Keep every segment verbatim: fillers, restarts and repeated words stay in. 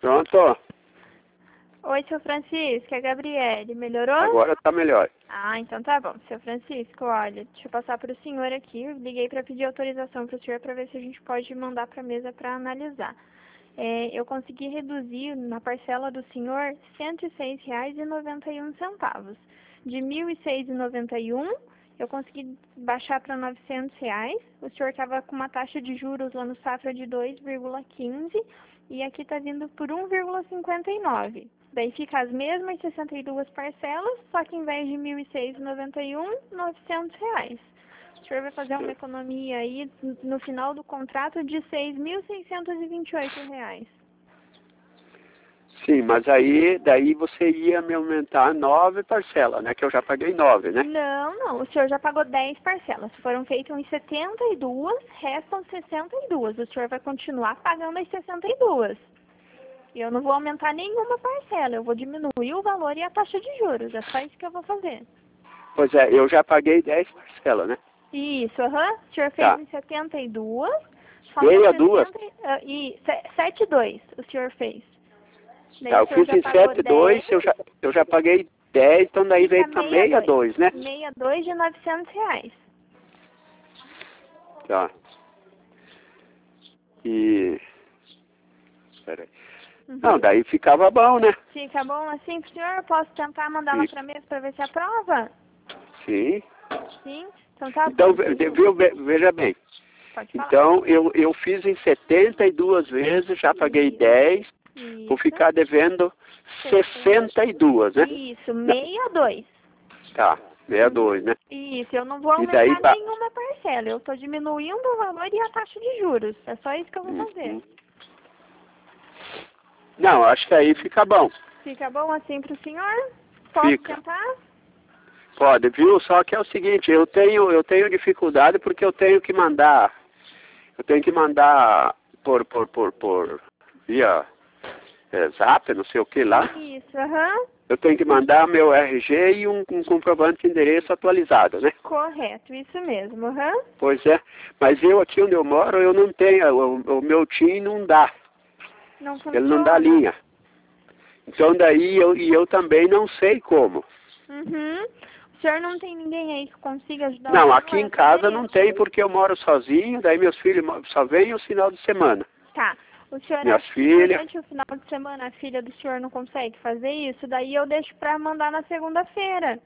Pronto? Oi, seu Francisco, é a Gabriele. Melhorou? Agora tá melhor. Ah, então tá bom. Seu Francisco, olha, deixa eu passar para o senhor aqui. Eu liguei para pedir autorização para o senhor para ver se a gente pode mandar para a mesa para analisar. É, eu consegui reduzir na parcela do senhor cento e seis reais e noventa e um centavos. De mil e seis reais e noventa e um, eu consegui baixar para novecentos reais. O senhor estava com uma taxa de juros lá no Safra de dois vírgula quinze e aqui está vindo por um vírgula cinquenta e nove. Daí fica as mesmas sessenta e duas parcelas, só que em vez de mil e seis reais e noventa e um, novecentos reais. O senhor vai fazer uma economia aí no final do contrato de seis mil seiscentos e vinte e oito reais. Sim, mas aí, daí você ia me aumentar nove parcelas, né? Que eu já paguei nove, né? Não, não. O senhor já pagou dez parcelas. Foram feitas em setenta e duas, restam sessenta e duas. O senhor vai continuar pagando as sessenta e duas. E eu não vou aumentar nenhuma parcela. Eu vou diminuir o valor e a taxa de juros. É só isso que eu vou fazer. Pois é, eu já paguei dez parcelas, né? Isso, aham. Uhum. O senhor fez Tá. em setenta e duas. Meia duas? E sete e dois o senhor fez. Daí Tá, eu fiz em sete e dois, eu já, eu já paguei dez, então daí veio para meia dois, né? meia dois de novecentos reais. Tá. E... Peraí. Uhum. Não, daí ficava bom, né? Fica bom assim pro senhor? Posso tentar mandar lá pra mesa para ver se aprova? Sim. Sim? Então tá então, bom. Viu, veja bem. Pode falar. Então, eu, eu fiz em setenta e duas vezes, já paguei Isso. dez, Isso. vou ficar devendo sessenta e duas, né? Isso, meia dois. Tá, meia dois, né? Isso, eu não vou aumentar daí, nenhuma parcela, eu estou diminuindo o valor e a taxa de juros. É só isso que eu vou uhum. fazer. Não, acho que aí fica bom. Fica bom assim pro senhor? Posso Fica. tentar? Pode, viu? Só que é o seguinte, eu tenho, eu tenho dificuldade porque eu tenho que mandar, eu tenho que mandar por, por, por, por via é, zap, não sei o que lá. Isso, aham. Uhum. Eu tenho que mandar meu R G e um, um comprovante de endereço atualizado, né? Correto, isso mesmo, aham. Uhum. Pois é, mas eu aqui onde eu moro, eu não tenho, o, o meu TIM não dá. Não funciona. Ele não dá linha. Então daí eu, e eu também não sei como. Uhum. O senhor não tem ninguém aí que consiga ajudar? Não, aqui em casa não tem porque eu moro sozinho, daí meus filhos só vêm o final de semana. Tá. O senhor Minhas acha que filhas... durante o final de semana a filha do senhor não consegue fazer isso? Daí eu deixo pra mandar na segunda-feira.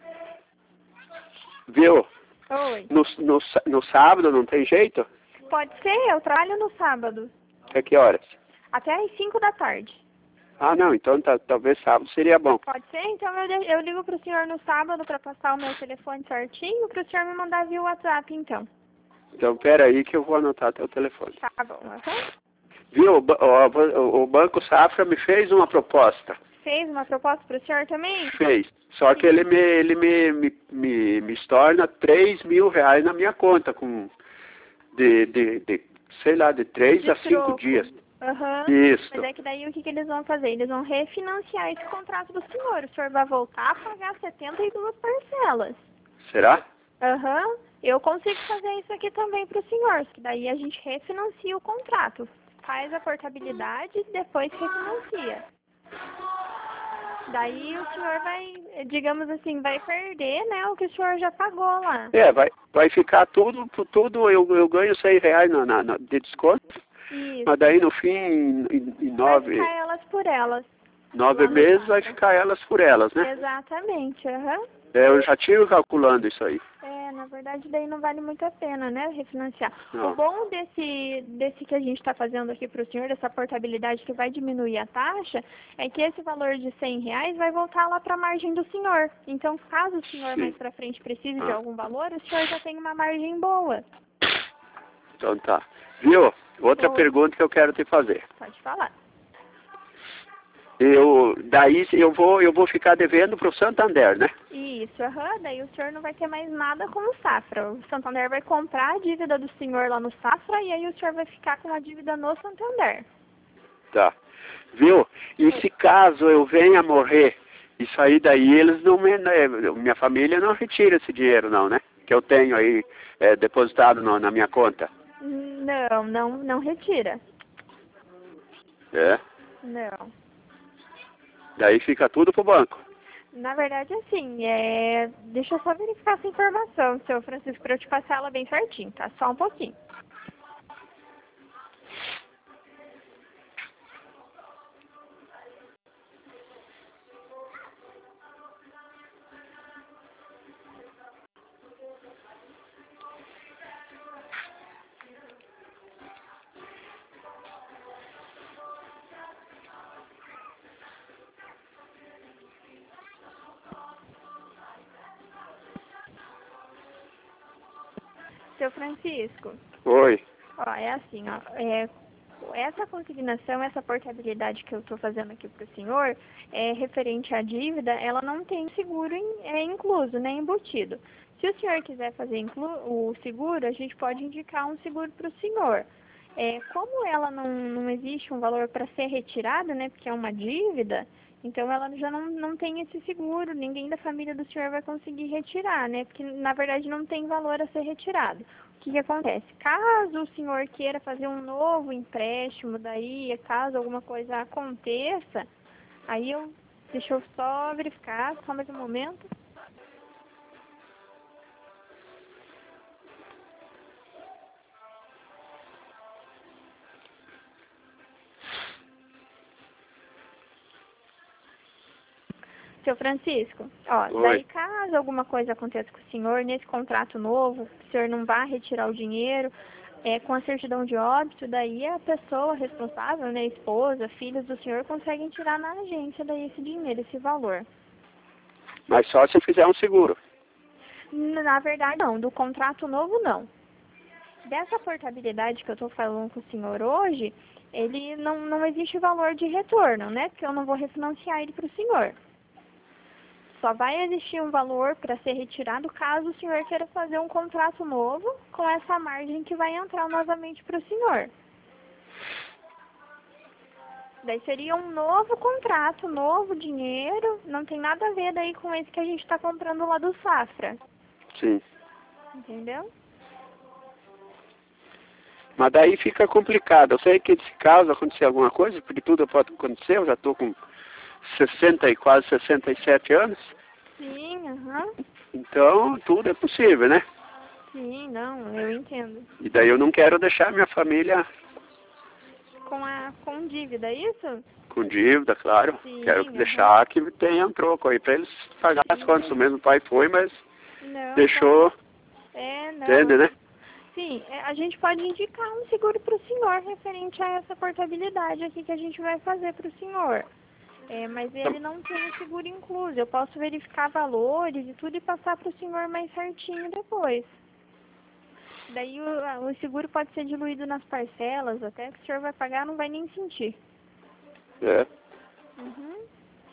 Viu? Oi. No, no, no sábado não tem jeito? Pode ser, eu trabalho no sábado. Até que horas? Até às cinco da tarde. Ah, não, então tá, talvez sábado seria bom. Pode ser? Então eu, eu ligo pro senhor no sábado para passar o meu telefone certinho pro senhor me mandar via WhatsApp, então. Então, pera aí que eu vou anotar teu telefone. Tá bom, uhum. Viu, o, o, o Banco Safra me fez uma proposta. Fez uma proposta pro senhor também? Fez. Só que ele me, ele me, me, me, me torna três mil reais na minha conta, com de, de, de sei lá, de três a cinco dias. Aham. Uhum. Isso. Mas é que daí o que, que eles vão fazer? Eles vão refinanciar esse contrato do senhor. O senhor vai voltar a pagar setenta e duas parcelas. Será? Aham. Uhum. Eu consigo fazer isso aqui também pro senhor. Que daí a gente refinancia o contrato. Faz a portabilidade e depois refinancia. Daí o senhor vai, digamos assim, vai perder, né, o que o senhor já pagou lá. É, vai, vai ficar tudo, tudo eu, eu ganho seis reais na, na, na, de desconto. Isso. Mas daí no fim, em, em nove... Vai ficar elas por elas. Nove meses vai ficar elas por elas, né? Exatamente, aham. Uhum. É, eu já tive calculando isso aí. É, na verdade daí não vale muito a pena, né, refinanciar. Não. O bom desse, desse que a gente está fazendo aqui para o senhor, dessa portabilidade que vai diminuir a taxa, é que esse valor de cem reais vai voltar lá para a margem do senhor. Então, caso o senhor Sim. mais para frente precise ah. de algum valor, o senhor já tem uma margem boa. Então tá. Viu? Outra Oi. pergunta que eu quero te fazer. Pode falar. Eu, daí eu vou, eu vou ficar devendo para o Santander, né? Isso, aham. Uhum. Daí o senhor não vai ter mais nada com o Safra. O Santander vai comprar a dívida do senhor lá no Safra e aí o senhor vai ficar com a dívida no Santander. Tá. Viu? E se caso eu venha morrer, isso aí daí eles não me... Minha família não retira esse dinheiro não, né? Que eu tenho aí é, depositado no, na minha conta. Não, não, não retira. É? Não. Daí fica tudo pro banco. Na verdade, assim, é... deixa eu só verificar essa informação, seu Francisco, para eu te passar ela bem certinho, tá? Só um pouquinho. Seu Francisco, Oi. ó, é assim, ó, é, essa consignação, essa portabilidade que eu estou fazendo aqui para o senhor, é referente à dívida, ela não tem seguro in, é incluso, nem embutido. Se o senhor quiser fazer inclu, o seguro, a gente pode indicar um seguro para o senhor. É, como ela não, não existe um valor para ser retirado, né, porque é uma dívida, então ela já não, não tem esse seguro, ninguém da família do senhor vai conseguir retirar, né, porque na verdade não tem valor a ser retirado. O que que acontece? Caso o senhor queira fazer um novo empréstimo, daí, caso alguma coisa aconteça, aí eu, deixa eu só verificar, só mais um momento. Seu Francisco, ó, Oi. daí caso alguma coisa aconteça com o senhor, nesse contrato novo, o senhor não vai retirar o dinheiro, é, com a certidão de óbito, daí a pessoa responsável, né, esposa, filhos do senhor, conseguem tirar na agência daí esse dinheiro, esse valor. Mas só se fizer um seguro. Na verdade, não, do contrato novo, não. Dessa portabilidade que eu estou falando com o senhor hoje, ele não, não existe valor de retorno, né, porque eu não vou refinanciar ele para o senhor. Só vai existir um valor para ser retirado caso o senhor queira fazer um contrato novo com essa margem que vai entrar novamente para o senhor. Daí seria um novo contrato, novo dinheiro, não tem nada a ver daí com esse que a gente está comprando lá do Safra. Sim. Entendeu? Mas daí fica complicado. Eu sei que se caso acontecer alguma coisa, porque tudo pode acontecer, eu já estou com sessenta e quase sessenta e sete anos. Sim, aham. Uhum. Então tudo é possível, né? Sim, não, eu entendo. E daí eu não quero deixar minha família Com a com dívida, é isso? com dívida, claro. Sim, Quero uhum. deixar que tenha um troco aí para eles pagar as contas. O mesmo pai foi, mas Não, deixou. tá. É, não. Entende, né? Sim, é, a gente pode indicar um seguro para o senhor referente a essa portabilidade aqui que a gente vai fazer para o senhor. É, mas ele não tem o seguro incluso. Eu posso verificar valores e tudo e passar para o senhor mais certinho depois. Daí o, o seguro pode ser diluído nas parcelas, até que o senhor vai pagar não vai nem sentir. É. Uhum.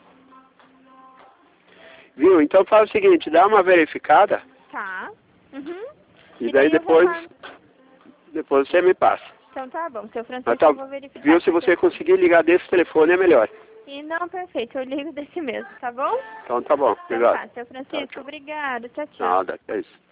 Viu? Então faz o seguinte, dá uma verificada. Tá. Uhum. E, e daí, daí depois, lá... depois você me passa. Então tá bom, seu Francisco, Mas, tá, eu vou verificar. Viu, se você conseguir ligar desse telefone é melhor. E não, perfeito, eu ligo desse mesmo, tá bom? Então tá bom, então obrigado. Tá, seu Francisco, Tchau, tchau. obrigado, tchau, tchau. Nada, é isso.